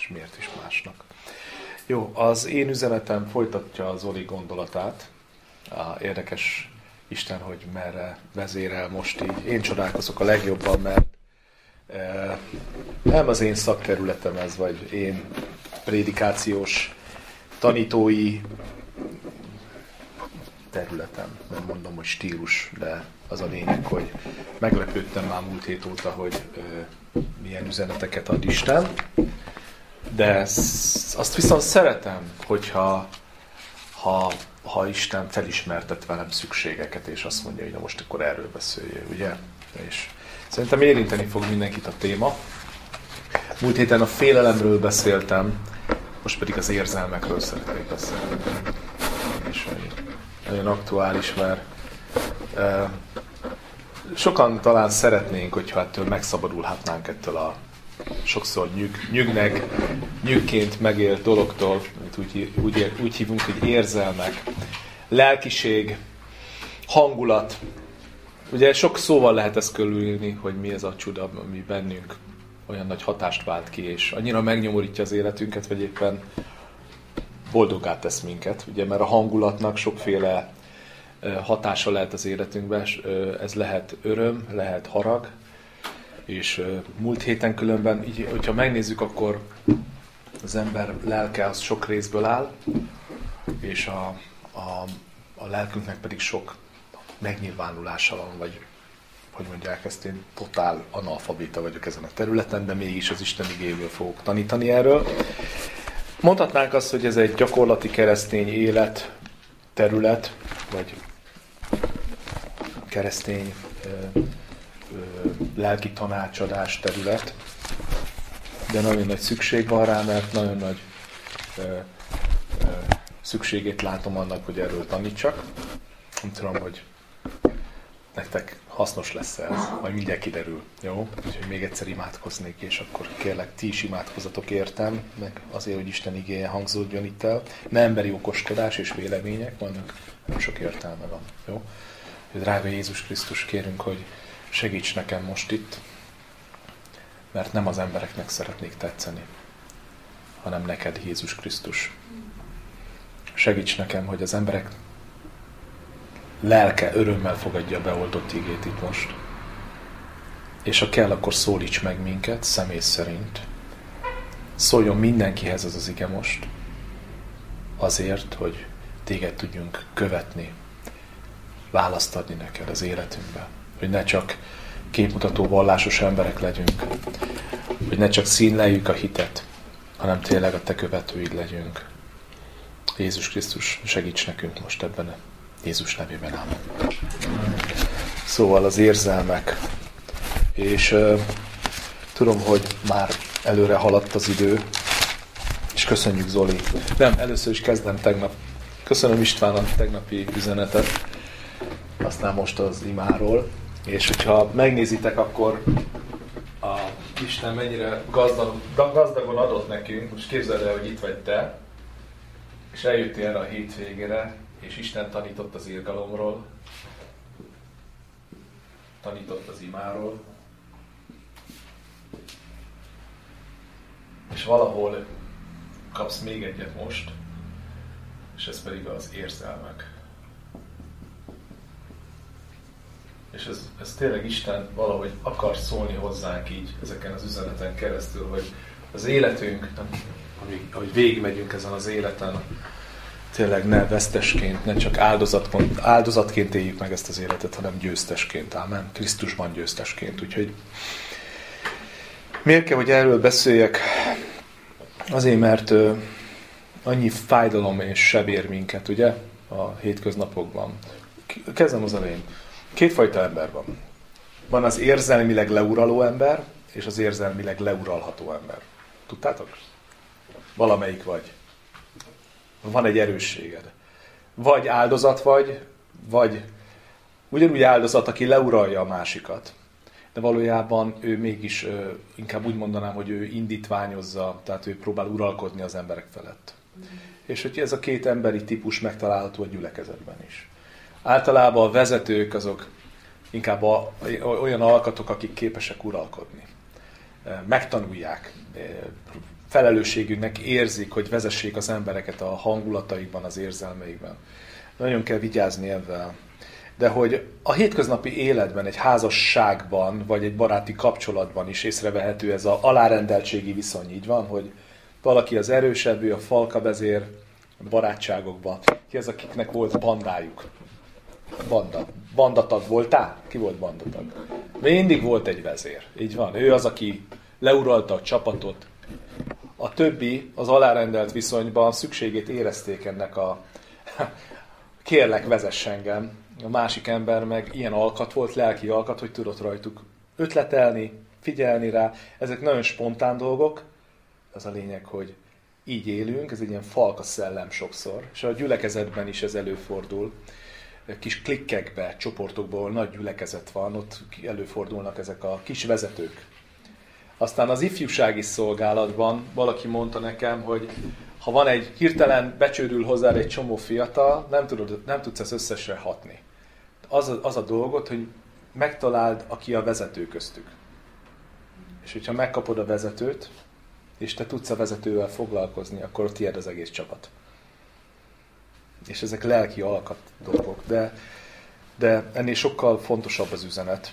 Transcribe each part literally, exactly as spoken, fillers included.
és miért is másnak. Jó, az én üzenetem folytatja az Zoli gondolatát. Érdekes Isten, hogy merre vezérel most így. Én csodálkozok a legjobban, mert eh, nem az én szakterületem ez, vagy én prédikációs, tanítói területem. Nem mondom, hogy stílus, de az a lényeg, hogy meglepődtem már múlt hét óta, hogy eh, milyen üzeneteket ad Isten. De azt viszont szeretem, hogyha ha, ha Isten felismertet velem szükségeket, és azt mondja, hogy na most akkor erről beszéljél, ugye? És szerintem érinteni fog mindenkit a téma. Múlt héten a félelemről beszéltem, most pedig az érzelmekről szeretnék beszélni. És nagyon aktuális, mert e, sokan talán szeretnénk, hogyha ettől megszabadulhatnánk ettől a sokszor nyug, nyugnek, nyugként megélt dologtól, amit úgy, úgy, úgy hívunk, hogy érzelmek, lelkiség, hangulat. Ugye sok szóval lehet ezt körülírni, hogy mi ez a csuda, ami bennünk olyan nagy hatást vált ki, és annyira megnyomorítja az életünket, vagy éppen boldoggá tesz minket. Ugye, mert a hangulatnak sokféle hatása lehet az életünkben, ez lehet öröm, lehet harag, és uh, múlt héten különben, így, hogyha megnézzük, akkor az ember lelke az sok részből áll, és a, a, a lelkünknek pedig sok megnyilvánulása van, vagy hogy mondják ezt, én totál analfabéta vagyok ezen a területen, de mégis az Isten igéjéből fogok tanítani erről. Mondhatnánk azt, hogy ez egy gyakorlati keresztény élet terület, vagy keresztény uh, lelki tanácsadás terület, de nagyon nagy szükség van rá, mert nagyon nagy ö, ö, szükségét látom annak, hogy erről tanítsak. Nem tudom, hogy nektek hasznos lesz ez, majd mindjárt kiderül, jó? Úgyhogy még egyszer imádkoznék, és akkor kérlek, ti is imádkozatok értem, meg azért, hogy Isten igéje hangzódjon itt el. Ne emberi okoskodás és vélemények, vannak, nem sok értelme van, jó? Drága Jézus Krisztus, kérünk, hogy segíts nekem most itt, mert nem az embereknek szeretnék tetszeni, hanem neked, Jézus Krisztus. Segíts nekem, hogy az emberek lelke örömmel fogadja a beoldott igét itt most. És ha kell, akkor szólíts meg minket, személy szerint. Szóljon mindenkihez ez az ige most, azért, hogy téged tudjunk követni, választ adni neked az életünkbe. Hogy ne csak képmutató vallásos emberek legyünk, hogy ne csak színleljük a hitet, hanem tényleg a te követőid legyünk. Jézus Krisztus, segíts nekünk most ebben, Jézus nevében, ámen. Szóval az érzelmek, és uh, tudom, hogy már előre haladt az idő, és köszönjük, Zoli. Nem, először is kezdem tegnap. Köszönöm István a tegnapi üzenetet, aztán most az imáról. És hogyha megnézitek, akkor a Isten mennyire gazdag, gazdagon adott nekünk. Most képzeld el, hogy itt vagy te, és eljöttél erre a hétvégére, és Isten tanított az irgalomról, tanított az imáról, és valahol kapsz még egyet most, és ez pedig az érzelmek. És ez, ez tényleg Isten valahogy akar szólni hozzánk így ezeken az üzeneten keresztül, hogy az életünk, amíg, ahogy végigmegyünk ezen az életen, tényleg ne vesztesként, ne csak áldozatként, áldozatként éljük meg ezt az életet, hanem győztesként. Ámen. Krisztusban győztesként. Úgyhogy miért kell, hogy erről beszéljek? Azért, mert uh, annyi fájdalom és seb ér minket, ugye? A hétköznapokban. Kezdem az elején. Kétfajta ember van. Van az érzelmileg leuraló ember, és az érzelmileg leuralható ember. Tudtátok? Valamelyik vagy. Van egy erősséged. Vagy áldozat vagy, vagy ugyanúgy áldozat, aki leuralja a másikat. De valójában ő mégis, inkább úgy mondanám, hogy ő indítványozza, tehát ő próbál uralkodni az emberek felett. Mm. És hogy ez a két emberi típus megtalálható a gyülekezetben is. Általában a vezetők azok inkább a, olyan alkatok, akik képesek uralkodni. megtanulják, felelősségüknek érzik, hogy vezessék az embereket a hangulataikban, az érzelmeikben. Nagyon kell vigyázni ebben. De hogy a hétköznapi életben, egy házasságban, vagy egy baráti kapcsolatban is észrevehető ez az alárendeltségi viszony, így van, hogy valaki az erősebb, ő a falkavezér a barátságokban. Ki az, akiknek volt bandájuk? Banda. Bandatag voltál? Ki volt bandatag? Mindig volt egy vezér. Így van. Ő az, aki leuralta a csapatot. A többi az alárendelt viszonyban szükségét érezték ennek a kérlek, vezess engem. A másik ember meg ilyen alkat volt, lelki alkat, hogy tudott rajtuk ötletelni, figyelni rá. Ezek nagyon spontán dolgok. Az a lényeg, hogy így élünk, ez egy ilyen falka szellem sokszor. És a gyülekezetben is ez előfordul. Kis klikkekbe, csoportokból, ahol nagy gyülekezet van, ott előfordulnak ezek a kis vezetők. Aztán az ifjúsági szolgálatban valaki mondta nekem, hogy ha van egy hirtelen becsődül hozzá egy csomó fiatal, nem, tudod, nem tudsz ezt összesre hatni. Az a, az a dolgot, hogy megtaláld, aki a vezető köztük. És hogyha megkapod a vezetőt, és te tudsz a vezetővel foglalkozni, akkor ott tiéd az egész csapat. És ezek lelki alkat dolgok, de, de ennél sokkal fontosabb az üzenet.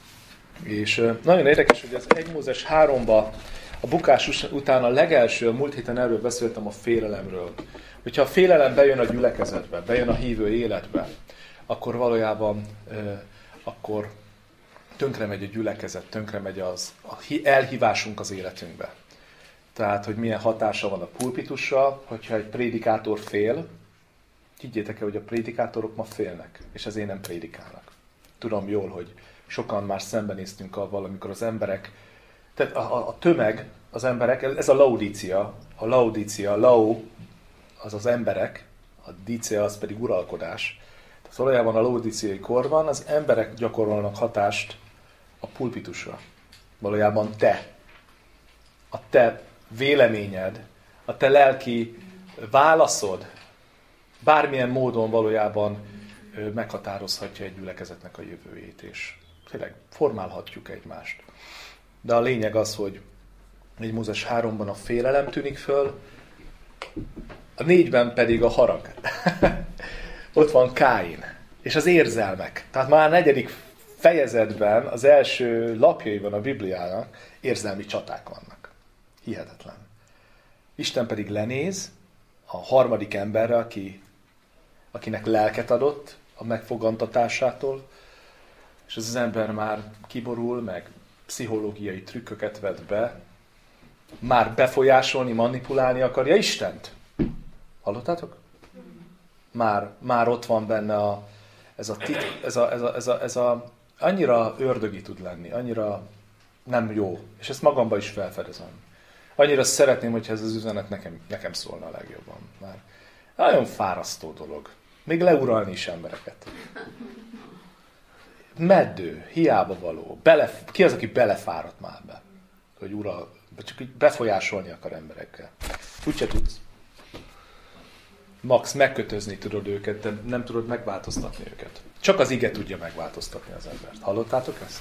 És nagyon érdekes, hogy az egy Mózes háromban a bukás után a legelső, a múlt héten erről beszéltem a félelemről. Hogyha a félelem bejön a gyülekezetbe, bejön a hívő életbe, akkor valójában euh, akkor tönkre megy a gyülekezet, tönkre megy az a elhívásunk az életünkbe. Tehát, hogy milyen hatása van a pulpitusra, hogyha egy prédikátor fél, higgyétek el, hogy a prédikátorok ma félnek, és ezért nem prédikálnak. Tudom jól, hogy sokan már szembenéztünk avval, amikor az emberek, tehát a, a, a tömeg, az emberek, ez a laudícia, a laudícia, a lau, az az emberek, a dícia az pedig uralkodás. Tehát valójában a laudíciai korban az emberek gyakorolnak hatást a pulpitusra. Valójában te, a te véleményed, a te lelki válaszod, bármilyen módon valójában meghatározhatja egy gyülekezetnek a jövőjét, és tényleg formálhatjuk egymást. De a lényeg az, hogy egy Mózes háromban a félelem tűnik föl, a négyben pedig a harag. Ott van Káin, és az érzelmek. Tehát már a negyedik fejezetben, az első lapjaiban a Bibliának érzelmi csaták vannak. Hihetetlen. Isten pedig lenéz a harmadik emberre, aki, akinek lelket adott a megfogantatásától, és ez az ember már kiborul, meg pszichológiai trükköket vet be, már befolyásolni, manipulálni akarja Istent. Hallottátok? Már, már ott van benne a, ez, a tit, ez, a, ez, a, ez, a, ez a annyira ördögi tud lenni, annyira nem jó, és ezt magamban is felfedezem. Annyira szeretném, hogyha ez az üzenet nekem, nekem szólna a legjobban. Már nagyon fárasztó dolog. Még leuralni is embereket. Meddő, hiába való. Bele, ki az, aki belefáradt már be? Hogy ural, csak így befolyásolni akar emberekkel. Úgyse tudsz. Max megkötözni tudod őket, de nem tudod megváltoztatni őket. Csak az ige tudja megváltoztatni az embert. Hallottátok ezt?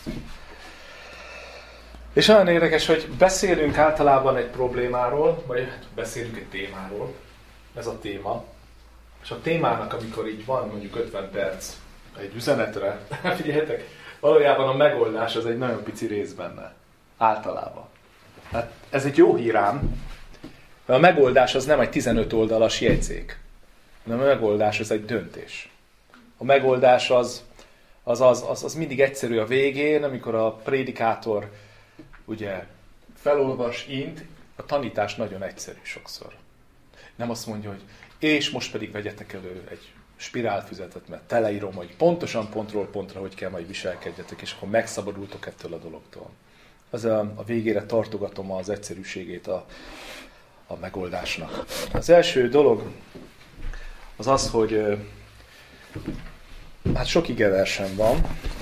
És olyan érdekes, hogy beszélünk általában egy problémáról, vagy beszélünk egy témáról. Ez a téma. És a témának, amikor így van mondjuk ötven perc egy üzenetre, figyeljetek, valójában a megoldás az egy nagyon pici rész benne. Általában. Hát ez egy jó hírám, mert a megoldás az nem egy tizenöt oldalas jegyzék, hanem a megoldás az egy döntés. A megoldás az, az, az, az, az mindig egyszerű a végén, amikor a prédikátor ugye felolvas, int, a tanítás nagyon egyszerű sokszor. Nem azt mondja, hogy és most pedig vegyetek elő egy spirálfüzetet, mert teleírom, hogy pontosan pontról pontra, hogy kell majd viselkedjetek, és akkor megszabadultok ettől a dologtól. Az a, a végére tartogatom az egyszerűségét a, a megoldásnak. Az első dolog az az, hogy hát sok igeversem van.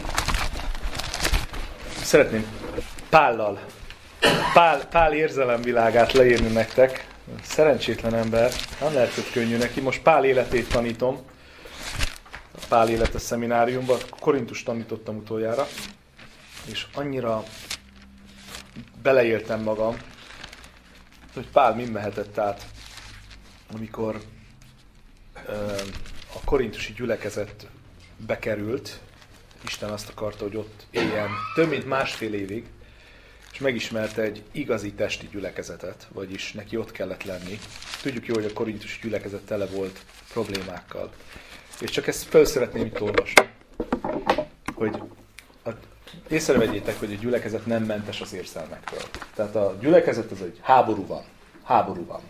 Szeretném Pállal, Pál, Pál érzelemvilágát leírni nektek. Szerencsétlen ember, nem lehet, hogy könnyű neki. Most Pál életét tanítom. A Pál életes szemináriumban, Korintus tanítottam utoljára. És annyira beleéltem magam, hogy Pál min mehetett át, amikor ö, a korintusi gyülekezet bekerült. Isten azt akarta, hogy ott éljen több mint másfél évig, és megismerte egy igazi testi gyülekezetet, vagyis neki ott kellett lenni. Tudjuk jó, hogy a korintusi gyülekezet tele volt problémákkal. És csak ezt fel szeretném itt olvasni, hogy a, észrevegyétek, hogy a gyülekezet nem mentes az érzelmekről. Tehát a gyülekezet az egy háború van. Háború van.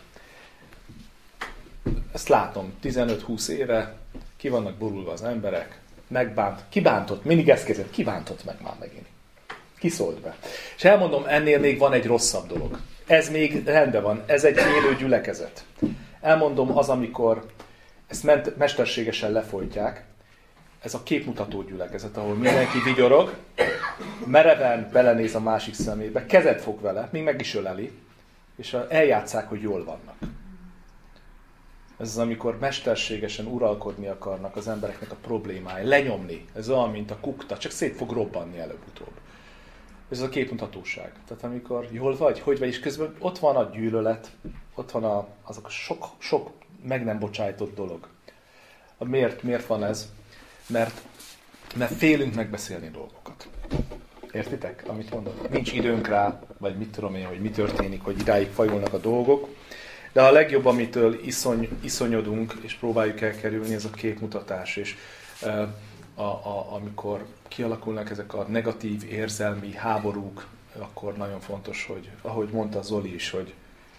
Ezt látom, tizenöt-húsz éve, ki vannak borulva az emberek, megbánt, kibántott, mindig ezt kezdett, kibántott meg már megint. Kiszólt be. És elmondom, ennél még van egy rosszabb dolog. Ez még rendben van, ez egy élő gyülekezet. Elmondom, az, amikor ezt ment, mesterségesen lefolytják, ez a képmutató gyülekezet, ahol mindenki vigyorog, mereven belenéz a másik szemébe, kezet fog vele, még meg is öleli, és eljátsszák, hogy jól vannak. Ez az, amikor mesterségesen uralkodni akarnak az embereknek a problémái, lenyomni. Ez olyan, mint a kukta, csak szét fog robbanni előbb-utóbb. Ez a képmutatóság. Tehát amikor jól vagy, hogy vagy, és közben ott van a gyűlölet, ott van a, azok a sok, sok meg nem bocsájtott dolog. Miért, miért van ez? Mert, mert félünk megbeszélni dolgokat. Értitek, amit mondok? Nincs időnk rá, vagy mit tudom én, hogy mi történik, hogy idáig fajulnak a dolgok. De a legjobb, amitől iszony, iszonyodunk, és próbáljuk elkerülni, ez a képmutatás. És uh, a, a, amikor kialakulnak ezek a negatív érzelmi háborúk, akkor nagyon fontos, hogy, ahogy mondta Zoli is, hogy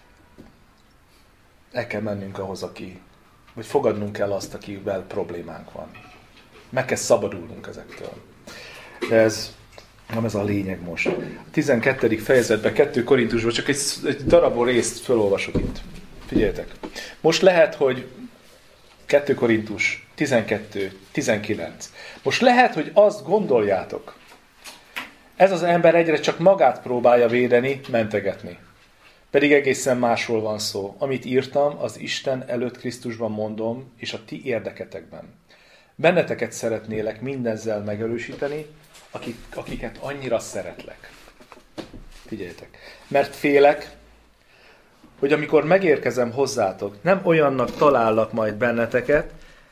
el kell mennünk ahhoz, aki, vagy fogadnunk kell azt, akivel problémánk van. Meg kell szabadulnunk ezektől. De ez nem ez a lényeg most. A tizenkettedik fejezetben, kettő Korintusban csak egy, egy darabos részt felolvasok itt. Figyeljetek. Most lehet, hogy kettő Korintus tizenkettő tizenkilenc. Most lehet, hogy azt gondoljátok, ez az ember egyre csak magát próbálja védeni, mentegetni. Pedig egészen másról van szó. Amit írtam, az Isten előtt Krisztusban mondom, és a ti érdeketekben. Benneteket szeretnélek mindezzel megerősíteni, akik, akiket annyira szeretlek. Figyeljetek. Mert félek, hogy amikor megérkezem hozzátok, nem olyannak talállak majd benneteket,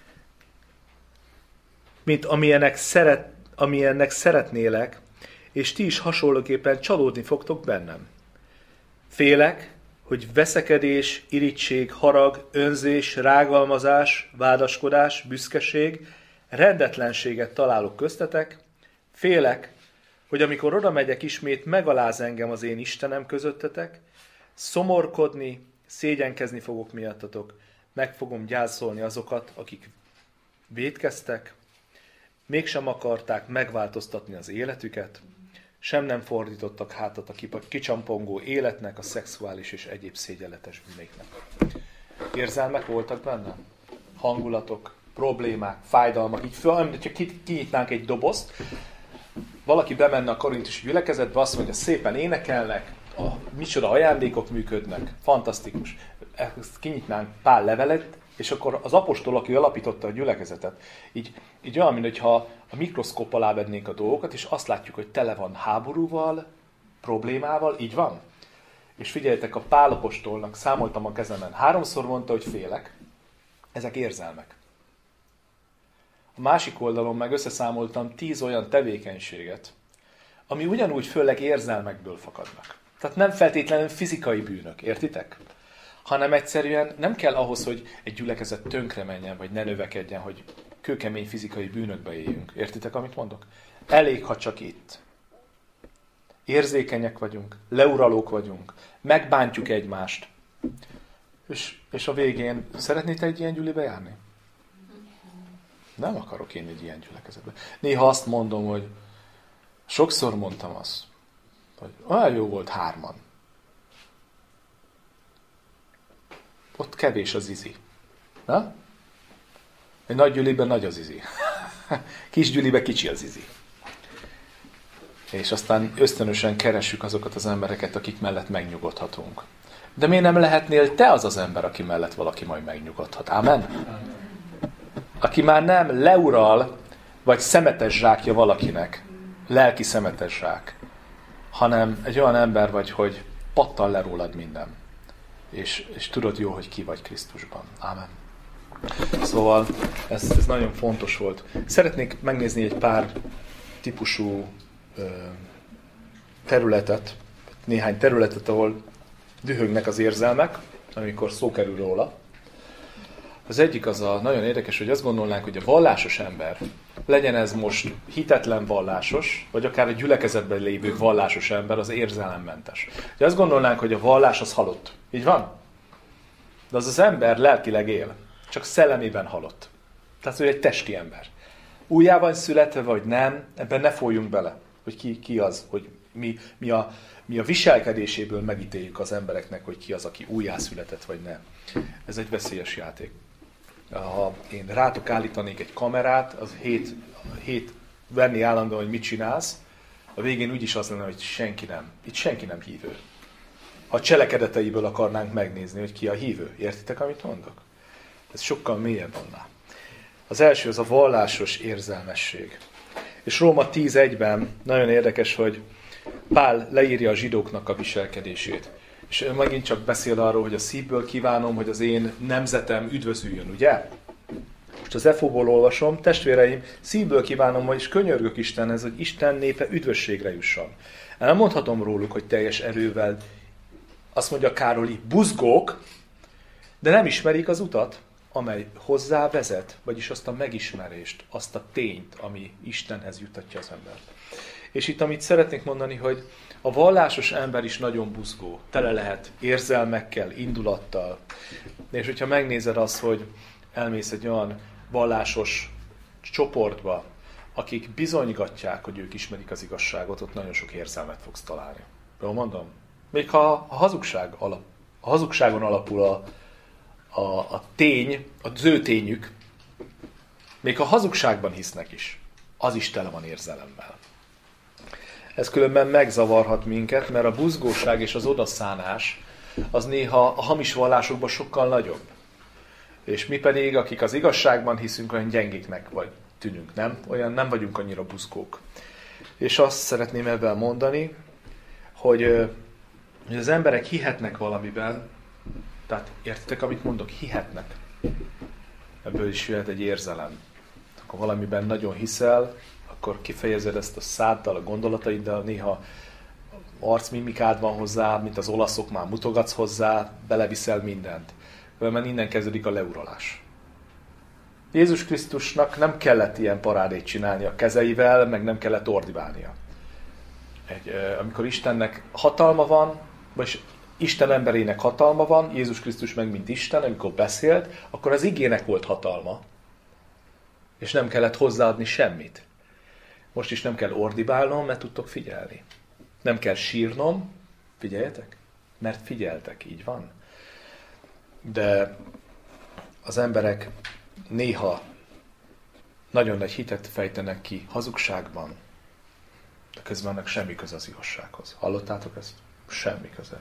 mint amilyenek, szeret, amilyennek szeretnélek, és ti is hasonlóképpen csalódni fogtok bennem. Félek, hogy veszekedés, irigység, harag, önzés, rágalmazás, vádaskodás, büszkeség, rendetlenséget találok köztetek. Félek, hogy amikor oda megyek ismét, megaláz engem az én Istenem közöttetek, szomorkodni, szégyenkezni fogok miattatok, meg fogom gyászolni azokat, akik vétkeztek, mégsem akarták megváltoztatni az életüket, sem nem fordítottak hátat a kicsampongó életnek, a szexuális és egyéb szégyenletes bűnéknek. Érzelmek voltak benne? Hangulatok, problémák, fájdalmak, így föl, hogyha kinyitnánk egy dobozt, valaki bemenne a korintusi gyülekezetbe, azt mondja, szépen énekelnek, a, micsoda ajándékok működnek, fantasztikus. Ezt kinyitnánk pár levelet, és akkor az apostol, aki alapította a gyülekezetet, így, így olyan, mintha a mikroszkóp alá vennénk a dolgokat, és azt látjuk, hogy tele van háborúval, problémával, így van. És figyeljetek, a Pál apostolnak számoltam a kezemen, háromszor mondta, hogy félek, ezek érzelmek. A másik oldalon meg összeszámoltam tíz olyan tevékenységet, ami ugyanúgy főleg érzelmekből fakadnak. Tehát nem feltétlenül fizikai bűnök, értitek? Hanem egyszerűen nem kell ahhoz, hogy egy gyülekezet tönkre menjen, vagy ne növekedjen, hogy kőkemény fizikai bűnökbe éljünk. Értitek, amit mondok? Elég, ha csak itt. Érzékenyek vagyunk, leuralók vagyunk, megbántjuk egymást. És, és a végén szeretnétek egy ilyen gyülibe járni? Nem akarok én egy ilyen gyülekezetbe. Néha azt mondom, hogy sokszor mondtam azt, hogy olyan jó volt hárman. Ott kevés az izi. Na? Egy nagy gyűliben nagy az izi. Kis gyűliben kicsi az izi. És aztán ösztönösen keressük azokat az embereket, akik mellett megnyugodhatunk. De miért nem lehetnél te az az ember, aki mellett valaki majd megnyugodhat? Ámen? Aki már nem leural, vagy szemetes zsákja valakinek. Lelki szemetes zsák. hanem egy olyan ember vagy, hogy pattan le rólad minden. És, és tudod jó, hogy ki vagy Krisztusban. Ámen. Szóval ez, ez nagyon fontos volt. Szeretnék megnézni egy pár típusú ö, területet, néhány területet, ahol dühögnek az érzelmek, amikor szó kerül róla. Az egyik az a nagyon érdekes, hogy azt gondolnánk, hogy a vallásos ember, legyen ez most hitetlen vallásos, vagy akár a gyülekezetben lévő vallásos ember, az érzelemmentes. De azt gondolnánk, hogy a vallás az halott. Így van? De az az ember lelkileg él, csak szellemében halott. Tehát ő egy testi ember. Újjá van születve, vagy nem, ebben ne folyjunk bele, hogy ki, ki az, hogy mi, mi, a, mi a viselkedéséből megítéljük az embereknek, hogy ki az, aki újjászületett, vagy nem. Ez egy veszélyes játék. Ha én rátok állítanék egy kamerát, az hét, hét venni állandóan, hogy mit csinálsz, a végén úgyis az lenne, hogy senki nem. Itt senki nem hívő. A cselekedeteiből akarnánk megnézni, hogy ki a hívő. Értitek, amit mondok? Ez sokkal mélyebb annál. Az első az a vallásos érzelmesség. És Róma tíz egyben nagyon érdekes, hogy Pál leírja a zsidóknak a viselkedését. És megint csak beszél arról, hogy a szívből kívánom, hogy az én nemzetem üdvözüljön, ugye? Most az Efóból olvasom, testvéreim, szívből kívánom, és könyörgök Istenhez, hogy Isten népe üdvösségre jusson. Nem mondhatom róluk, hogy teljes erővel, azt mondja Károli, buzgók, de nem ismerik az utat, amely hozzá vezet, vagyis azt a megismerést, azt a tényt, ami Istenhez juttatja az embert. És itt, amit szeretnék mondani, hogy a vallásos ember is nagyon buzgó, tele lehet érzelmekkel, indulattal. És hogyha megnézed azt, hogy elmész egy olyan vallásos csoportba, akik bizonygatják, hogy ők ismerik az igazságot, ott nagyon sok érzelmet fogsz találni. Jól mondom? Még ha a, hazugság alap, a hazugságon alapul a, a, a tény, az ő tényük, még ha hazugságban hisznek is, az is tele van érzelemmel. Ez különben megzavarhat minket, mert a buzgóság és az odaszánás az néha a hamis vallásokban sokkal nagyobb. És mi pedig, akik az igazságban hiszünk, olyan gyengéknek vagy tűnünk, nem? Olyan nem vagyunk annyira buzgók. És azt szeretném ebben mondani, hogy, hogy az emberek hihetnek valamiben, tehát értitek, amit mondok? Hihetnek. Ebből is jöhet egy érzelem. Akkor valamiben nagyon hiszel, akkor kifejezed ezt a száddal, a gondolataiddal, néha arcmimikád van hozzá, mint az olaszok, már mutogatsz hozzá, beleviszel mindent. Mert innen kezdődik a leuralás. Jézus Krisztusnak nem kellett ilyen parádét csinálni a kezeivel, meg nem kellett ordibálnia. Egy, amikor Istennek hatalma van, vagy Isten emberének hatalma van, Jézus Krisztus meg mint Isten, amikor beszélt, akkor az igének volt hatalma, és nem kellett hozzáadni semmit. Most is nem kell ordibálnom, mert tudtok figyelni. Nem kell sírnom, figyeljetek, mert figyeltek, így van. De az emberek néha nagyon nagy hitet fejtenek ki hazugságban, de közben annak semmi köze az igazsághoz. Hallottátok ezt? Semmi köze.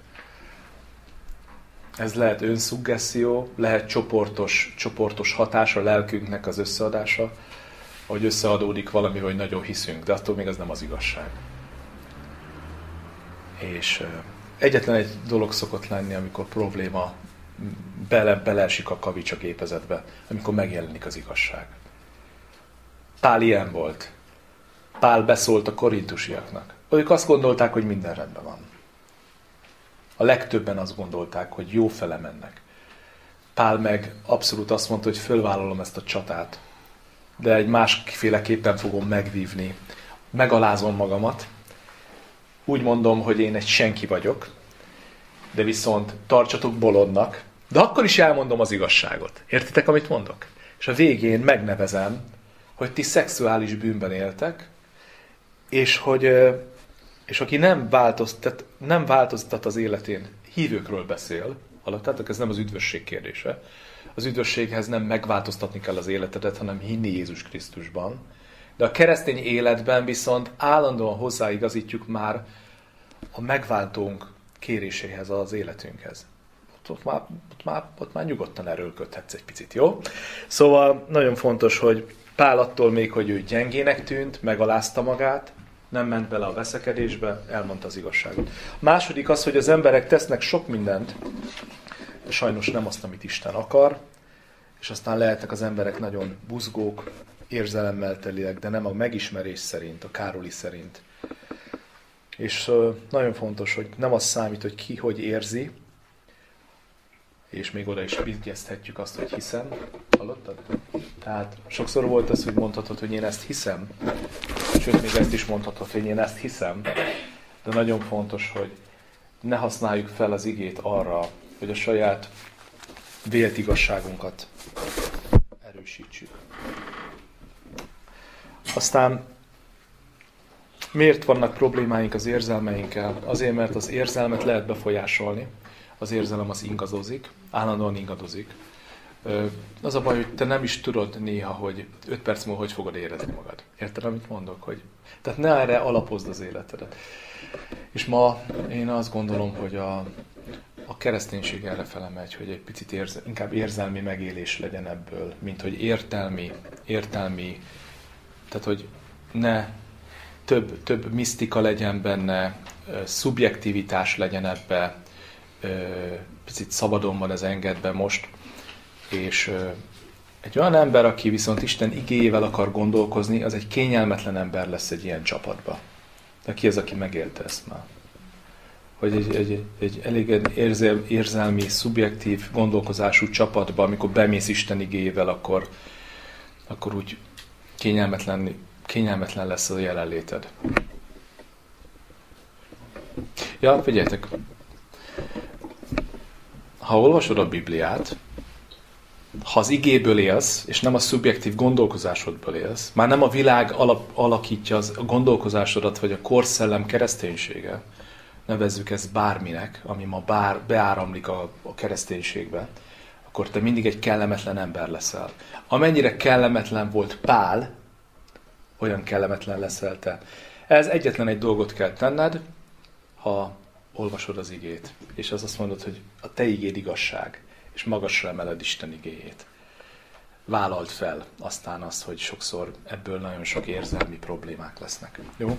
Ez lehet önszuggeszió, lehet csoportos, csoportos hatás a lelkünknek az összeadása, hogy összeadódik valami, hogy nagyon hiszünk, de attól még az nem az igazság. És egyetlen egy dolog szokott lenni, amikor probléma bele, beleesik a kavics a gépezetbe, amikor megjelenik az igazság. Pál ilyen volt. Pál beszólt a korintusiaknak. Ők azt gondolták, hogy minden rendben van. A legtöbben azt gondolták, hogy jó fele mennek. Pál meg abszolút azt mondta, hogy fölvállalom ezt a csatát, de egy másféleképpen fogom megvívni. Megalázom magamat. Úgy mondom, hogy én egy senki vagyok, de viszont tartsatok bolondnak, de akkor is elmondom az igazságot. Értitek, amit mondok? És a végén megnevezem, hogy ti szexuális bűnben éltek, és hogy és aki nem változtat, nem változtat az életén, hívőkről beszél, hallottátok, ez nem az üdvösség kérdése. Az üdvösséghez nem megváltoztatni kell az életedet, hanem hinni Jézus Krisztusban. De a keresztény életben viszont állandóan hozzáigazítjuk már a megváltónk kéréséhez, az életünkhez. Ott, ott, már, ott, már, ott már nyugodtan erőlködhetsz egy picit, jó? Szóval nagyon fontos, hogy Pál attól még, hogy ő gyengének tűnt, megalázta magát, nem ment bele a veszekedésbe, elmondta az igazságot. A második az, hogy az emberek tesznek sok mindent, de sajnos nem azt, amit Isten akar, és aztán lehetnek az emberek nagyon buzgók, érzelemmel teliek, de nem a megismerés szerint, a Károli szerint. És uh, nagyon fontos, hogy nem az számít, hogy ki hogy érzi, és még oda is vigyezthetjük azt, hogy hiszem. Hallottad? Tehát sokszor volt az, hogy mondhatod, hogy én ezt hiszem, sőt, még ezt is mondhatod, hogy én ezt hiszem, de nagyon fontos, hogy ne használjuk fel az igét arra, hogy a saját vélt igazságunkat erősítsük. Aztán miért vannak problémáink az érzelmeinkkel? Azért, mert az érzelmet lehet befolyásolni. Az érzelem az ingadozik, állandóan ingadozik. Az a baj, hogy te nem is tudod néha, hogy öt perc múlva hogy fogod érezni magad. Érted, amit mondok? Hogy... Tehát ne erre alapozd az életedet. És ma én azt gondolom, hogy a, a kereszténység erre felemegy, hogy egy picit érze, inkább érzelmi megélés legyen ebből, mint hogy értelmi, értelmi, tehát hogy ne több, több misztika legyen benne, szubjektivitás legyen ebbe, picit szabadon van ez engedve most, és egy olyan ember, aki viszont Isten igéjével akar gondolkozni, az egy kényelmetlen ember lesz egy ilyen csapatba. De ki az, aki megélte ezt már? Hogy egy, egy, egy elég érzel, érzelmi, szubjektív gondolkozású csapatba, amikor bemész Isten igéjével, akkor, akkor úgy kényelmetlen, kényelmetlen lesz a jelenléted. Ja, figyeljetek! Ha olvasod a Bibliát, ha az igéből élsz, és nem a szubjektív gondolkozásodból élsz, már nem a világ alap, alakítja az, a gondolkozásodat, vagy a korszellem kereszténysége, nevezzük ezt bárminek, ami ma bár, beáramlik a, a kereszténységbe, akkor te mindig egy kellemetlen ember leszel. Amennyire kellemetlen volt Pál, olyan kellemetlen leszel te. Ez egyetlen egy dolgot kell tenned, ha olvasod az igét, és az azt mondod, hogy a te igéd igazság, és magasra emeled Isten igéjét. Vállald fel aztán azt, hogy sokszor ebből nagyon sok érzelmi problémák lesznek. Jó?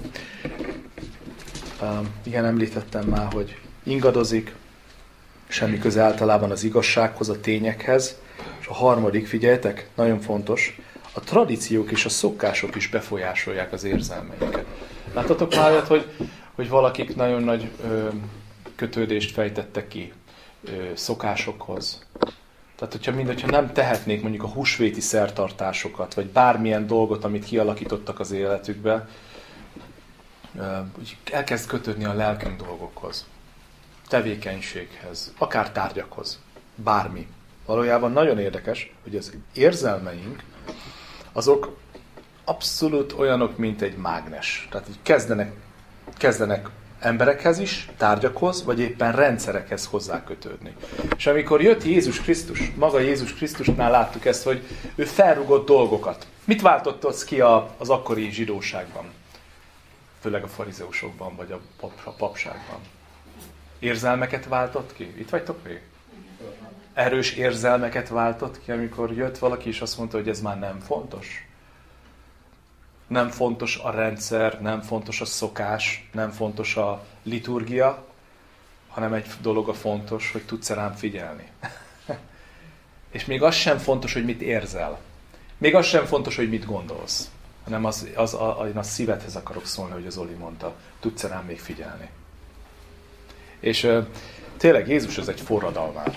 Uh, igen, említettem már, hogy ingadozik, semmi köze általában az igazsághoz, a tényekhez, és a harmadik, figyeljetek, nagyon fontos, a tradíciók és a szokások is befolyásolják az érzelmeinket. Láttatok már olyat, hogy, hogy valakik nagyon nagy ö, kötődést fejtettek ki ö, szokásokhoz. Tehát, hogyha mind, hogyha nem tehetnék mondjuk a húsvéti szertartásokat, vagy bármilyen dolgot, amit kialakítottak az életükbe, ö, úgy elkezd kötődni a lelkünk dolgokhoz, tevékenységhez, akár tárgyakhoz, bármi. Valójában nagyon érdekes, hogy az érzelmeink, azok abszolút olyanok, mint egy mágnes. Tehát így kezdenek, kezdenek emberekhez is, tárgyakhoz, vagy éppen rendszerekhez hozzákötődni. És amikor jött Jézus Krisztus, maga Jézus Krisztusnál láttuk ezt, hogy ő felrugott dolgokat. Mit váltott az ki a, az akkori zsidóságban? Főleg a farizeusokban, vagy a, pap, a papságban. Érzelmeket váltott ki? Itt vagytok még? Erős érzelmeket váltott ki, amikor jött valaki, és azt mondta, hogy ez már nem fontos. Nem fontos a rendszer, nem fontos a szokás, nem fontos a liturgia, hanem egy dolog a fontos, hogy tudsz rám figyelni. És még az sem fontos, hogy mit érzel. Még az sem fontos, hogy mit gondolsz. Hanem az, az, a, én a szívedhez akarok szólni, hogy az Oli mondta, tudsz rám még figyelni. És uh, tényleg Jézus ez egy forradalmár.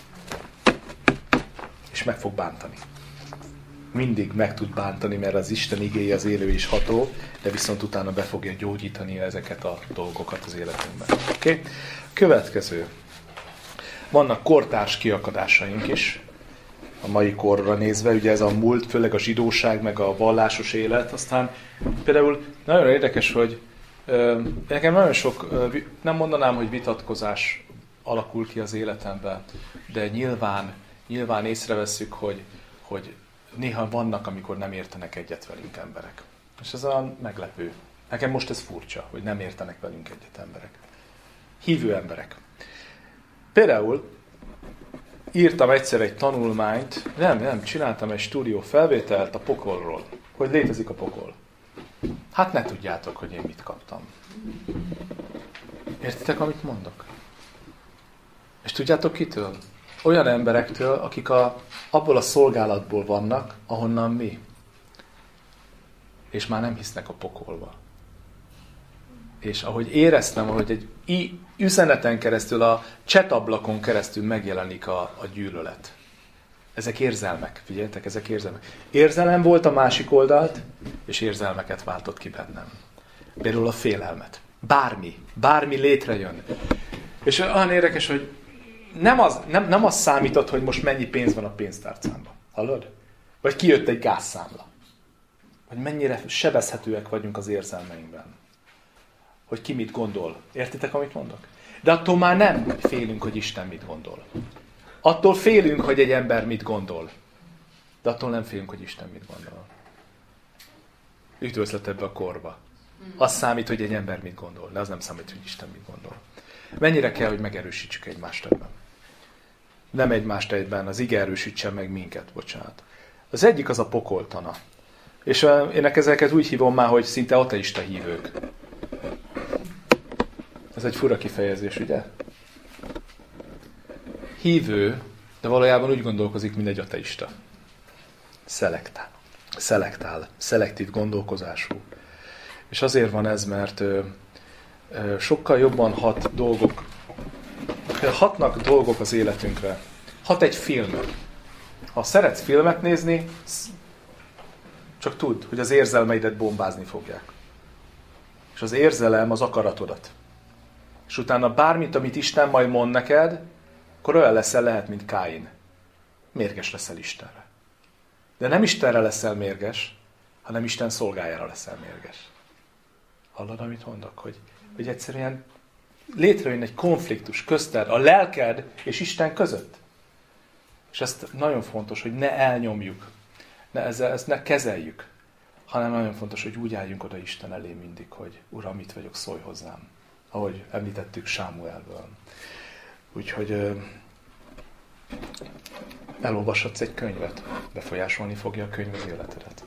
És meg fog bántani. Mindig meg tud bántani, mert az Isten igéje az élő és ható, de viszont utána be fogja gyógyítani ezeket a dolgokat az életünkben. Okay? Következő. Vannak kortárs kiakadásaink is, a mai korra nézve, ugye ez a múlt, főleg a zsidóság, meg a vallásos élet. Aztán például nagyon érdekes, hogy ö, nekem nagyon sok, ö, nem mondanám, hogy vitatkozás alakul ki az életemben, de nyilván, nyilván észrevesszük, hogy, hogy néha vannak, amikor nem értenek egyet velünk emberek. És ez a meglepő. Nekem most ez furcsa, hogy nem értenek velünk egyet emberek. Hívő emberek. Például írtam egyszer egy tanulmányt, nem, nem, csináltam egy stúdió felvételt a pokolról, hogy létezik a pokol. Hát ne tudjátok, hogy én mit kaptam. Értitek, amit mondok? És tudjátok kitől? Olyan emberektől, akik a, abból a szolgálatból vannak, ahonnan mi. És már nem hisznek a pokolba. És ahogy éreztem, ahogy egy i- üzeneten keresztül, a csetablakon keresztül megjelenik a, a gyűlölet. Ezek érzelmek, figyeljetek, ezek érzelmek. Érzelem volt a másik oldalt, és érzelmeket váltott ki bennem. Például a félelmet. Bármi, bármi létrejön. És olyan érdekes, hogy nem az, nem, nem az számított, hogy most mennyi pénz van a pénztárcámban. Hallod? Vagy kijött egy gázszámla. Hogy mennyire sebezhetőek vagyunk az érzelmeinkben. Hogy ki mit gondol. Értitek, amit mondok? De attól már nem félünk, hogy Isten mit gondol. Attól félünk, hogy egy ember mit gondol. De attól nem félünk, hogy Isten mit gondol. Üdvözlet ebbe a korba. Az számít, hogy egy ember mit gondol, de az nem számít, hogy Isten mit gondol. Mennyire kell, hogy megerősítsük egymást ebben? Nem egymást egyben, az ige erősítsen meg minket, bocsánat. Az egyik az a pokoltana. És én ezeket úgy hívom már, hogy szinte ateista hívők. Ez egy fura kifejezés, ugye? Hívő, de valójában úgy gondolkozik, mint egy ateista. Szelektál. Szelektál. Szelektív gondolkozású. És azért van ez, mert ö, ö, sokkal jobban hat dolgok, hatnak dolgok az életünkre. Hat egy film. Ha szeretsz filmet nézni, csak tudd, hogy az érzelmeidet bombázni fogják. És az érzelem az akaratodat. És utána bármit, amit Isten majd mond neked, akkor olyan leszel lehet, mint Káin. Mérges leszel Istenre. De nem Istenre leszel mérges, hanem Isten szolgájára leszel mérges. Hallod, amit mondok? Hogy, hogy egyszerűen létrejön egy konfliktus közted, a lelked és Isten között. És ezt nagyon fontos, hogy ne elnyomjuk, ne ezzel, ezt ne kezeljük, hanem nagyon fontos, hogy úgy álljunk oda Isten elé mindig, hogy Uram, itt vagyok, szólj hozzám. Ahogy említettük Sámuelből. Úgyhogy ö, elolvashatsz egy könyvet, befolyásolni fogja a könyv az életedet.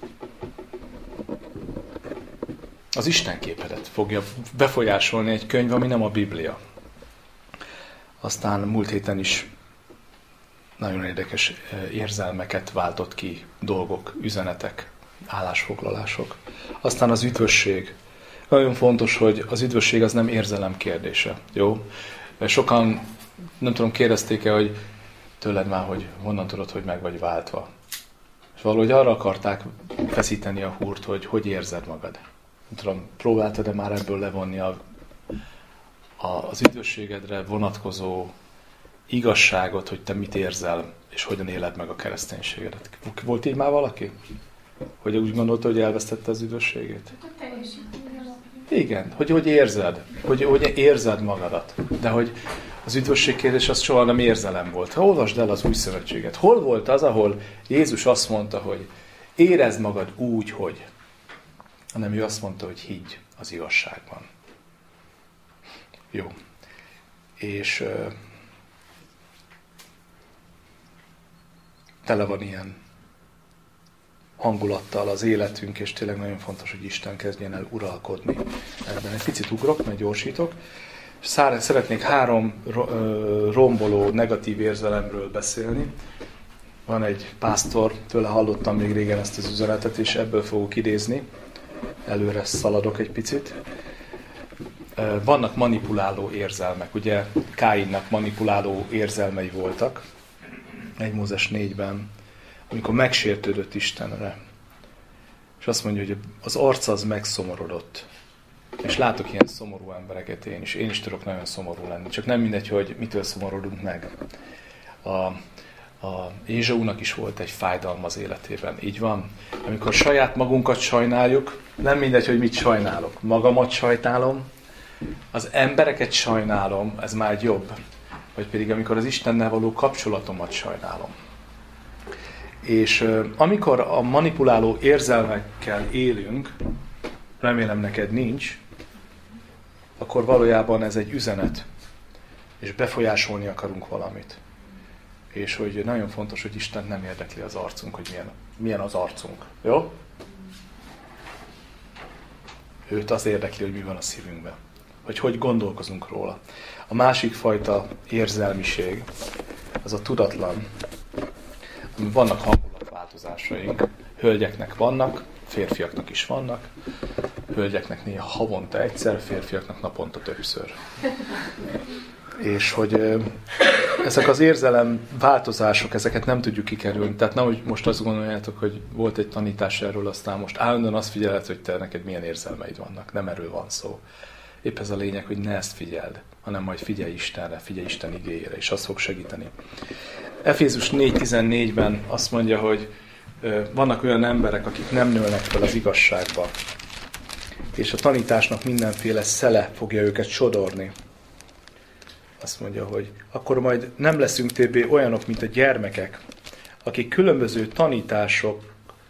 Az Isten képedet fogja befolyásolni egy könyv, ami nem a Biblia. Aztán múlt héten is nagyon érdekes érzelmeket váltott ki dolgok, üzenetek, állásfoglalások. Aztán az üdvösség. Nagyon fontos, hogy az üdvösség az nem érzelem kérdése. Jó? Sokan, nem tudom, kérdezték-e, hogy tőled már, hogy honnan tudod, hogy meg vagy váltva. És valahogy arra akarták feszíteni a húrt, hogy hogy érzed magad. Nem tudom, próbáltad-e már ebből levonni a, a, az üdvösségedre vonatkozó igazságot, hogy te mit érzel, és hogyan éled meg a kereszténységedet. Volt így már valaki? Hogy úgy gondolta, hogy elvesztette az üdvösségét? Igen, hogy hogy érzed, hogy, hogy érzed magadat. De hogy az üdvösség kérdés az soha nem érzelem volt. Ha olvasd el az új szövetséget. Hol volt az, ahol Jézus azt mondta, hogy érezd magad úgy, hogy, hanem ő azt mondta, hogy higgy az igazságban. Jó. És uh, tele van ilyen hangulattal az életünk, és tényleg nagyon fontos, hogy Isten kezdjen el uralkodni ebben. Egy picit ugrok, majd gyorsítok. És szeretnék három romboló, negatív érzelemről beszélni. Van egy pásztor, tőle hallottam még régen ezt az üzenetet, és ebből fogok idézni. Előre szaladok egy picit. Vannak manipuláló érzelmek. Ugye Káinnak manipuláló érzelmei voltak. egy Mózes négyben, amikor megsértődött Istenre. És azt mondja, hogy az arca az megszomorodott. És látok ilyen szomorú embereket én is. Én is tudok nagyon szomorú lenni. Csak nem mindegy, hogy mitől szomorodunk meg. A, a Ézsaúnak is volt egy fájdalma az életében. Így van. Amikor saját magunkat sajnáljuk, nem mindegy, hogy mit sajnálok. Magamat sajnálom, az embereket sajnálom, ez már jobb. Vagy pedig amikor az Istennel való kapcsolatomat sajnálom. És uh, amikor a manipuláló érzelmekkel élünk, remélem neked nincs, akkor valójában ez egy üzenet, és befolyásolni akarunk valamit. És hogy nagyon fontos, hogy Isten nem érdekli az arcunk, hogy milyen, milyen az arcunk. Jó? Őt az érdekli, hogy mi van a szívünkben. Hogy hogy gondolkozunk róla. A másik fajta érzelmiség, az a tudatlan. Vannak hangulatváltozásaink. Hölgyeknek vannak, férfiaknak is vannak. Hölgyeknek néha havonta egyszer, férfiaknak naponta többször. És hogy ezek az érzelem változások, ezeket nem tudjuk kikerülni. Tehát nehogy most azt gondoljátok, hogy volt egy tanítás erről, aztán most állandóan azt figyeled, hogy te neked milyen érzelmeid vannak. Nem erről van szó. Épp ez a lényeg, hogy ne ezt figyeld, hanem majd figyelj Istenre, figyelj Isten igéjére, és az fog segíteni. Efézus négy tizennégyben azt mondja, hogy vannak olyan emberek, akik nem nőnek fel az igazságba, és a tanításnak mindenféle szele fogja őket sodorni. Azt mondja, hogy akkor majd nem leszünk többé olyanok, mint a gyermekek, akik különböző tanítások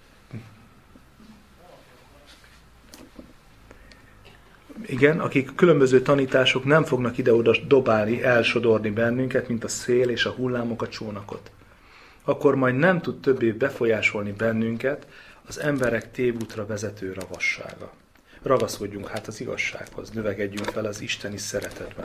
Igen, akik különböző tanítások nem fognak ide-oda dobálni, elsodorni bennünket, mint a szél és a hullámok a csónakot. Akkor majd nem tud többé befolyásolni bennünket az emberek tévútra vezető ravassága. Ragaszkodjunk hát az igazsághoz, növegedjünk fel az isteni szeretetben.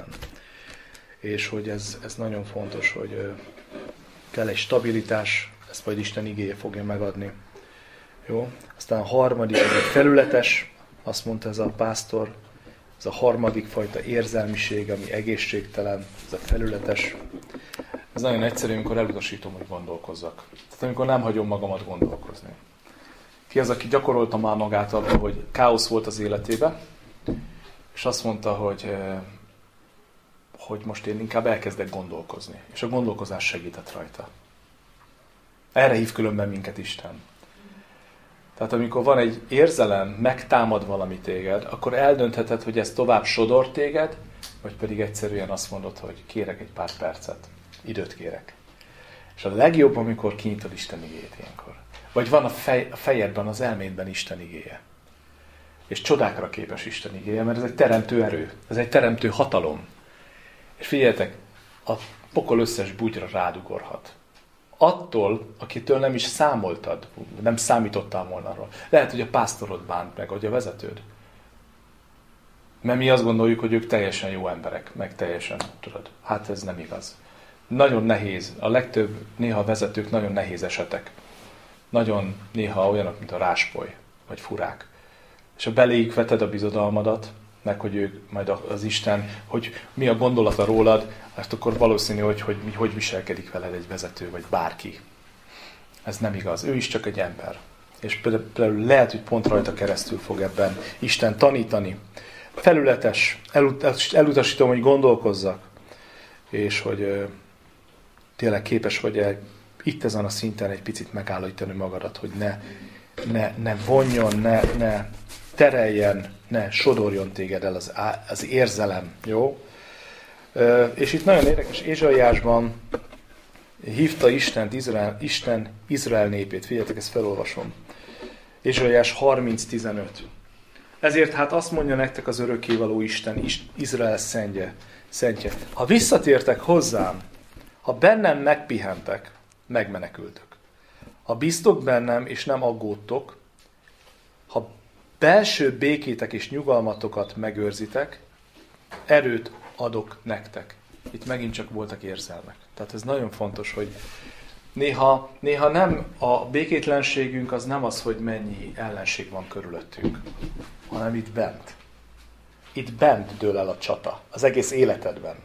És hogy ez, ez nagyon fontos, hogy kell egy stabilitás, ezt majd Isten igéje fogja megadni. Jó? Aztán a harmadik, ez egy felületes, azt mondta ez a pásztor, ez a harmadik fajta érzelmiség, ami egészségtelen, ez a felületes. Ez nagyon egyszerű, amikor elutasítom, hogy gondolkozzak. Tehát amikor nem hagyom magamat gondolkozni. Ki az, aki gyakorolta már magát abban, hogy káosz volt az életében, és azt mondta, hogy, hogy most én inkább elkezdek gondolkozni. És a gondolkozás segített rajta. Erre hív különben minket Isten. Tehát amikor van egy érzelem, megtámad valami téged, akkor eldöntheted, hogy ez tovább sodor téged, vagy pedig egyszerűen azt mondod, hogy kérek egy pár percet, időt kérek. És a legjobb, amikor kinyitod Isten igéjét ilyenkor. Vagy van a, fej, a fejedben, az elmédben Isten igéje. És csodákra képes Isten igéje, mert ez egy teremtő erő, ez egy teremtő hatalom. És figyeljetek, a pokol összes bugyra rádugorhat. Attól, akitől nem is számoltad, nem számítottál volna arról. Lehet, hogy a pásztorod bánt meg, vagy a vezetőd. Mert mi azt gondoljuk, hogy ők teljesen jó emberek, meg teljesen, tudod, hát ez nem igaz. Nagyon nehéz, a legtöbb néha a vezetők nagyon nehéz esetek. Nagyon néha olyanok, mint a ráspoly, vagy furák. És ha beléjük veted a bizodalmadat, meg hogy ők, majd az Isten, hogy mi a gondolata rólad, hát akkor valószínű, hogy, hogy mi, hogy viselkedik veled egy vezető, vagy bárki. Ez nem igaz. Ő is csak egy ember. És például lehet, hogy pont rajta keresztül fog ebben Isten tanítani. Felületes, elutasítom, hogy gondolkozzak, és hogy ö, tényleg képes vagy el, itt ezen a szinten egy picit megállítani magadat, hogy ne, ne, ne vonjon, ne, ne tereljen, ne sodorjon téged el az, az érzelem, jó? Ö, és itt nagyon érdekes, Ézsaiásban hívta Istent, Izrael, Isten Izrael népét. Figyeljetek, ezt felolvasom. Ézsaiás harminc tizenöt. Ezért hát azt mondja nektek az örökkévaló Isten, Izrael szentje, szentje. Ha visszatértek hozzám, ha bennem megpihentek, megmenekültök. Ha bíztok bennem, és nem aggódtok, ha belső békétek és nyugalmatokat megőrzitek, erőt adok nektek. Itt megint csak voltak érzelmek. Tehát ez nagyon fontos, hogy néha, néha nem a békétlenségünk az nem az, hogy mennyi ellenség van körülöttünk, hanem itt bent. Itt bent dől el a csata, az egész életedben.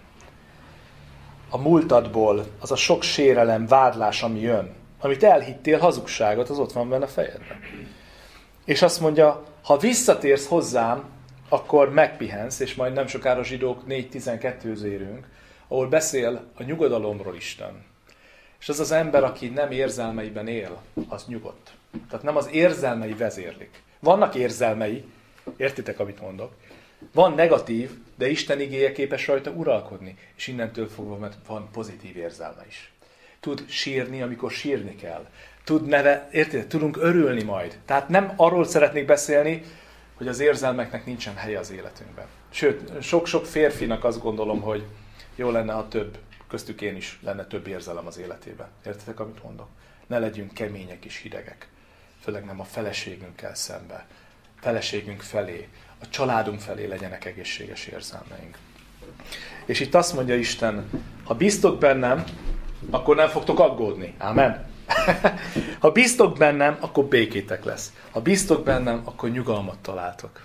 A múltadból az a sok sérelem, vádlás, ami jön, amit elhittél, hazugságot, az ott van benne a fejedben. És azt mondja, ha visszatérsz hozzám, akkor megpihensz, és majd nem sokára Zsidók négy tizenkettőhöz érünk, ahol beszél a nyugodalomról Isten. És az az ember, aki nem érzelmeiben él, az nyugodt. Tehát nem az érzelmei vezérlik. Vannak érzelmei, értitek, amit mondok? Van negatív, de Isten igéje képes rajta uralkodni. És innentől fogva, mert van pozitív érzelme is. Tud sírni, amikor sírni kell. Tud neve, értitek? Tudunk örülni majd. Tehát nem arról szeretnék beszélni, hogy az érzelmeknek nincsen helye az életünkben. Sőt, sok-sok férfinak azt gondolom, hogy jó lenne, ha több, köztük én is lenne több érzelem az életében. Értitek, amit mondok? Ne legyünk kemények és hidegek. Főleg nem a feleségünkkel szembe. feleségünk felé, a családunk felé legyenek egészséges érzelmeink. És itt azt mondja Isten, ha bíztok bennem, akkor nem fogtok aggódni. Ámen? Ha bíztok bennem, akkor békétek lesz. Ha bíztok bennem, akkor nyugalmat találtok.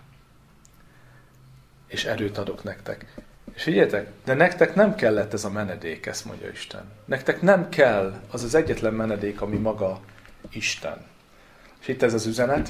És erőt adok nektek. És figyeljetek, de nektek nem kellett ez a menedék, ezt mondja Isten. Nektek nem kell az az egyetlen menedék, ami maga Isten. És itt ez az üzenet,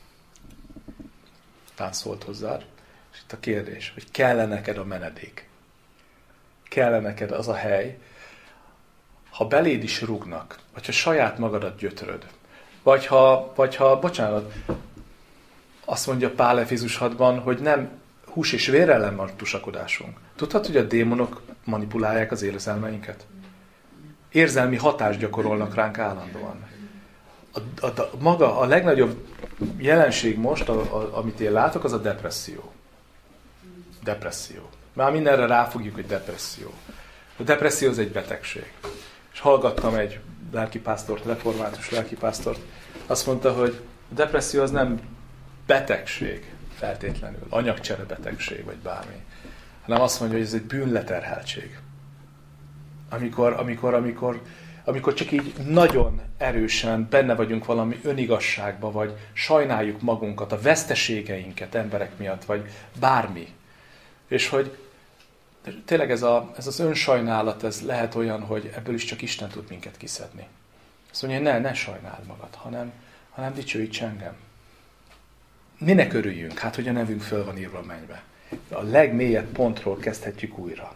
tán szólt hozzád, és itt a kérdés, hogy kell-e neked a menedék? Kell-e neked az a hely, ha beléd is rúgnak, vagy ha saját magadat gyötröd, vagy ha, vagy ha bocsánat, azt mondja Pál Efézus hatban, hogy nem hús és vér ellen van tusakodásunk. Tudhatod, hogy a démonok manipulálják az érzelmeinket? Érzelmi hatást gyakorolnak ránk állandóan. A, a, a, maga a legnagyobb jelenség most, a, a, amit én látok, az a depresszió. Depresszió. Már mindenre ráfogjuk, hogy depresszió. A depresszió az egy betegség. És hallgattam egy lelkipásztort, református lelkipásztort, azt mondta, hogy a depresszió az nem betegség feltétlenül, anyagcsere betegség, vagy bármi, hanem azt mondja, hogy ez egy bűnleterheltség. Amikor, amikor, amikor, amikor csak így nagyon erősen benne vagyunk valami önigazságba, vagy sajnáljuk magunkat, a veszteségeinket emberek miatt, vagy bármi. És hogy tényleg ez, a, ez az önsajnálat, ez lehet olyan, hogy ebből is csak Isten tud minket kiszedni. Azt mondja, hogy ne, ne sajnáld magad, hanem, hanem dicsőíts engem. Minek örüljünk? Hát, hogy a nevünk föl van írva a mennybe. A legmélyebb pontról kezdhetjük újra.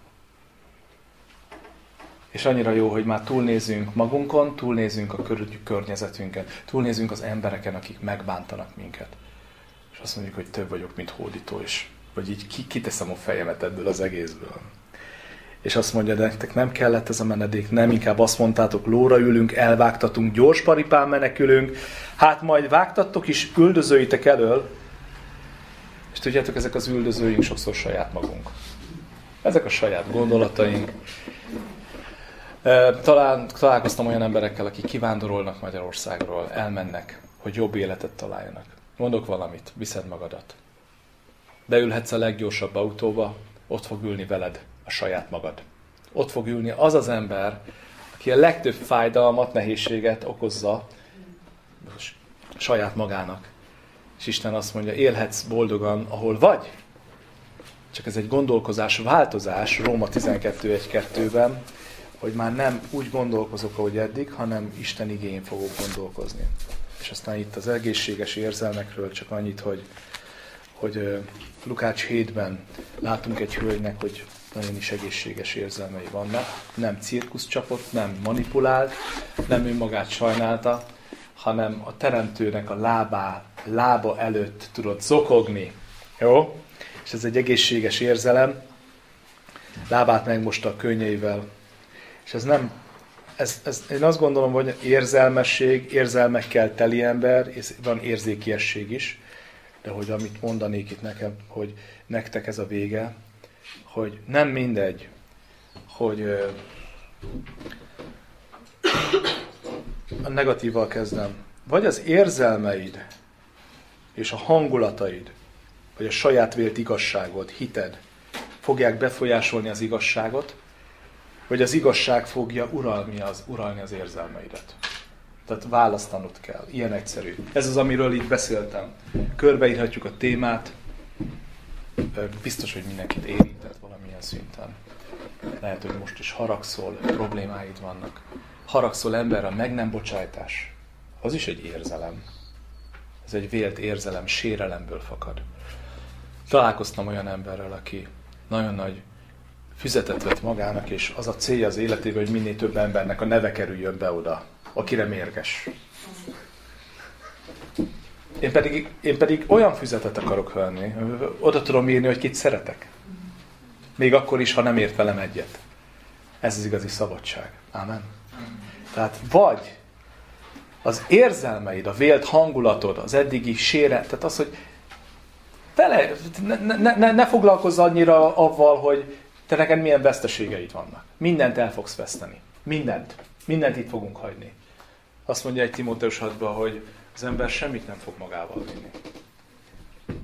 És annyira jó, hogy már túlnézünk magunkon, túlnézünk a környezetünken, túlnézünk az embereken, akik megbántanak minket. És azt mondjuk, hogy több vagyok, mint hódító, és vagy így kiteszem a fejemet ebből az egészből. És azt mondja, de nektek nem kellett ez a menedék, nem, inkább azt mondtátok, lóra ülünk, elvágtatunk, gyors paripán menekülünk, hát majd vágtattok is üldözőitek elől, és tudjátok, ezek az üldözőink sokszor saját magunk. Ezek a saját gondolataink. Talán találkoztam olyan emberekkel, akik kivándorolnak Magyarországról, elmennek, hogy jobb életet találjanak. Mondok valamit, viszed magadat. Beülhetsz a leggyorsabb autóba, ott fog ülni veled a saját magad. Ott fog ülni az az ember, aki a legtöbb fájdalmat, nehézséget okozza saját magának. És Isten azt mondja, élhetsz boldogan, ahol vagy. Csak ez egy gondolkozás, változás, Róma tizenkettő egy kettőben, hogy már nem úgy gondolkozok, ahogy eddig, hanem Isten igényén fogok gondolkozni. És aztán itt az egészséges érzelmekről csak annyit, hogy, hogy Lukács hétben látunk egy hölgynek, hogy nagyon is egészséges érzelmei vannak. Nem cirkusz csapott, nem manipulált, nem önmagát sajnálta, hanem a teremtőnek a lábá, lába előtt tudott zokogni. Jó? És ez egy egészséges érzelem. Lábát megmosta a könnyeivel. És ez nem, ez, ez, én azt gondolom, hogy érzelmesség, érzelmekkel teli ember, és van érzékiesség is, de hogy amit mondanék itt nekem, hogy nektek ez a vége, hogy nem mindegy, hogy ö, a negatívval kezdem, vagy az érzelmeid és a hangulataid, vagy a saját vélt igazságod, hited fogják befolyásolni az igazságot, vagy az igazság fogja uralni az, uralni az érzelmeidet. Tehát választanod kell. Ilyen egyszerű. Ez az, amiről itt beszéltem. Körbeírhatjuk a témát. Biztos, hogy mindenkit érintett valamilyen szinten. Lehet, hogy most is haragszol, problémáid vannak. Haragszol emberre, meg nem bocsájtás. Az is egy érzelem. Ez egy vélt érzelem, sérelemből fakad. Találkoztam olyan emberrel, aki nagyon nagy füzetet vett magának, és az a célja az életében, hogy minél több embernek a neve kerüljön be oda, akire mérges. Én pedig, én pedig olyan füzetet akarok venni, oda tudom írni, hogy kit szeretek. Még akkor is, ha nem ért velem egyet. Ez az igazi szabadság. Ámen. Tehát vagy az érzelmeid, a vélt hangulatod, az eddigi sére, tehát az, hogy tele, ne, ne, ne, ne foglalkozz annyira avval, hogy te neked milyen veszteségeid vannak. Mindent el fogsz veszteni. Mindent. Mindent itt fogunk hagyni. Azt mondja egy Timóteus hatban, hogy az ember semmit nem fog magával vinni.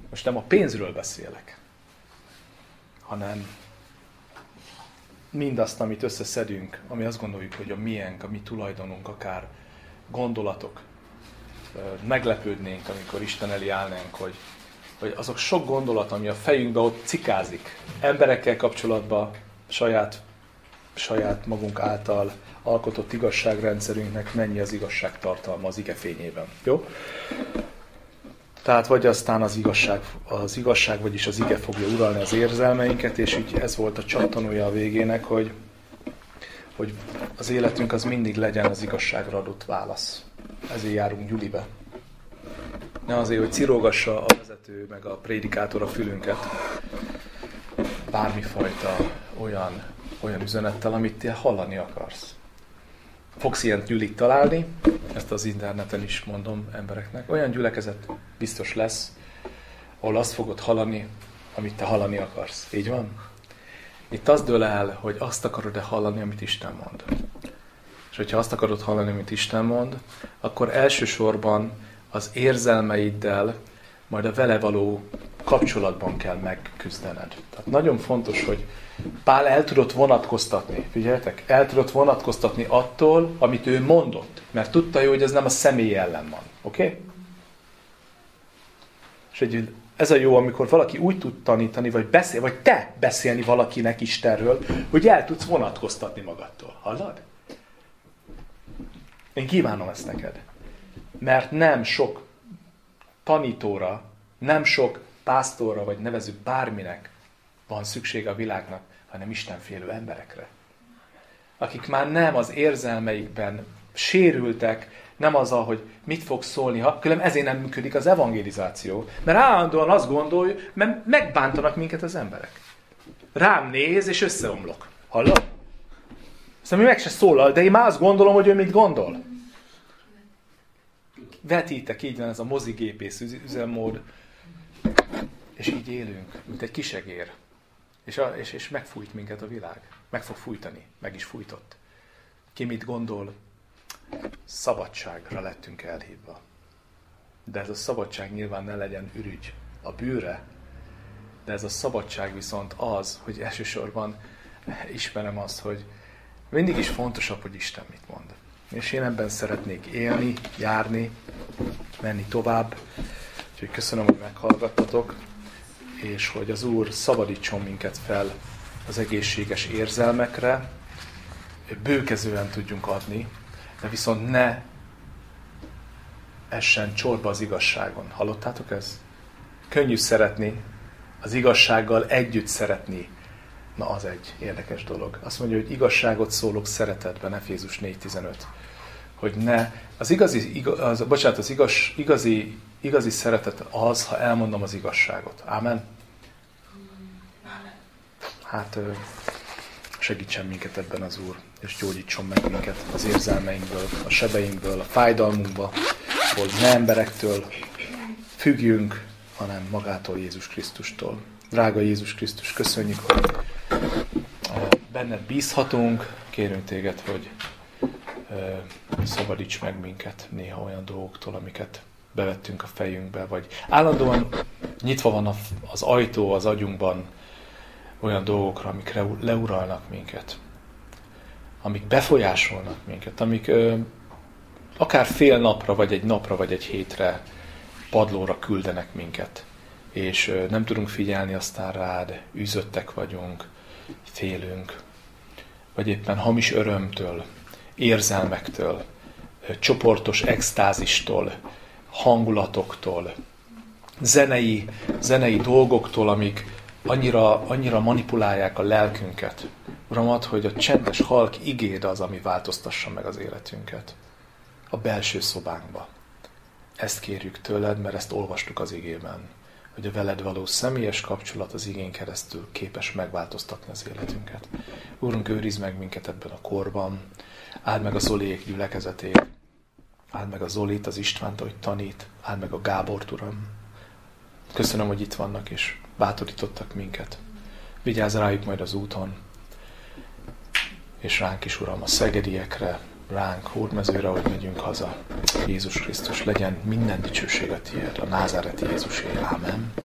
Most nem a pénzről beszélek, hanem mindazt, amit összeszedünk, ami azt gondoljuk, hogy a miénk, a mi tulajdonunk, akár gondolatok. Meglepődnénk, amikor Isten elé állnánk, hogy, hogy azok sok gondolat, ami a fejünkbe ott cikázik, emberekkel kapcsolatban, saját, saját magunk által alkotott igazságrendszerünknek mennyi az igazságtartalma az ige fényében. Jó? Tehát vagy aztán az igazság, az igazság, vagyis az ige fogja uralni az érzelmeinket, és így ez volt a csattanója a végének, hogy, hogy az életünk az mindig legyen az igazságra adott válasz. Ezért járunk gyulibe. Ne azért, hogy cirogassa a vezető, meg a prédikátor a fülünket bármifajta olyan, olyan üzenettel, amit te hallani akarsz. Fogsz ilyen gyűlit találni, ezt az interneten is mondom embereknek, olyan gyülekezet biztos lesz, ahol azt fogod hallani, amit te hallani akarsz. Így van? Itt az dől el, hogy azt akarod-e hallani, amit Isten mond. És hogyha azt akarod hallani, amit Isten mond, akkor elsősorban az érzelmeiddel, majd a vele való kapcsolatban kell megküzdened. Tehát nagyon fontos, hogy Pál el tudott vonatkoztatni, figyeljetek, el tudott vonatkoztatni attól, amit ő mondott, mert tudta jó, hogy ez nem a személy ellen van. Oké? Okay? És egy, ez a jó, amikor valaki úgy tud tanítani, vagy, beszél, vagy te beszélni valakinek Istenről, hogy el tudsz vonatkoztatni magadtól. Hallod? Én kívánom ezt neked. Mert nem sok tanítóra, nem sok pásztorra, vagy nevezzük bárminek van szüksége a világnak, hanem istenfélő emberekre. Akik már nem az érzelmeikben sérültek, nem az, hogy mit fog szólni, ha, különben ezért nem működik az evangelizáció. Mert állandóan azt gondolja, mert megbántanak minket az emberek. Rám néz, és összeomlok. Hallod? Szóval mi meg se szólal, de én már azt gondolom, hogy ő mit gondol. Vetítek, így van ez a mozigépész üzemmód, és így élünk, mint egy kisegér. És, a, és, és megfújt minket a világ. Meg fog fújtani. Meg is fújtott. Ki mit gondol? Szabadságra lettünk elhívva. De ez a szabadság nyilván ne legyen ürügy a bűre, de ez a szabadság viszont az, hogy elsősorban ismerem azt, hogy mindig is fontosabb, hogy Isten mit mond. És én ebben szeretnék élni, járni, menni tovább. Úgyhogy köszönöm, hogy meghallgattatok, és hogy az Úr szabadítson minket fel az egészséges érzelmekre, bőkezően tudjunk adni, de viszont ne essen csorba az igazságon. Hallottátok ezt? Könnyű szeretni, az igazsággal együtt szeretni. Na, az egy érdekes dolog. Azt mondja, hogy igazságot szólok szeretetben, Efézus négy tizenöt. Hogy ne, az igazi, igaz, az, bocsánat, az igaz, igazi, igazi szeretet az, ha elmondom az igazságot. Ámen? Hát segítsen minket ebben az Úr, és gyógyítson meg minket az érzelmeinkből, a sebeinkből, a fájdalmunkba, hogy ne emberektől függjünk, hanem magától, Jézus Krisztustól. Drága Jézus Krisztus, köszönjük, hogy benned bízhatunk, kérünk téged, hogy szabadíts meg minket néha olyan dolgoktól, amiket bevettünk a fejünkbe, vagy állandóan nyitva van az ajtó az agyunkban olyan dolgokra, amik leuralnak minket, amik befolyásolnak minket, amik ö, akár fél napra, vagy egy napra, vagy egy hétre padlóra küldenek minket, és ö, nem tudunk figyelni aztán rád, üzöttek vagyunk, félünk, vagy éppen hamis örömtől, érzelmektől, ö, csoportos extázistól, hangulatoktól, zenei, zenei dolgoktól, amik annyira, annyira manipulálják a lelkünket. Uram, add, hogy a csendes, halk igéd az, ami változtassa meg az életünket. A belső szobánkba. Ezt kérjük tőled, mert ezt olvastuk az igében. Hogy a veled való személyes kapcsolat az igén keresztül képes megváltoztatni az életünket. Úrunk, őrizd meg minket ebben a korban. Áld meg a Zoliék gyülekezetét. Áld meg a Zolit, az Istvánt, ahogy tanít. Áld meg a Gábort, Uram. Köszönöm, hogy itt vannak, és bátorítottak minket. Vigyázz rájuk majd az úton, és ránk is, Uram, a szegediekre, ránk, Hódmezőre, hogy megyünk haza. Jézus Krisztus, legyen minden dicsőség a tiéd, a názáreti Jézusé. Ámen.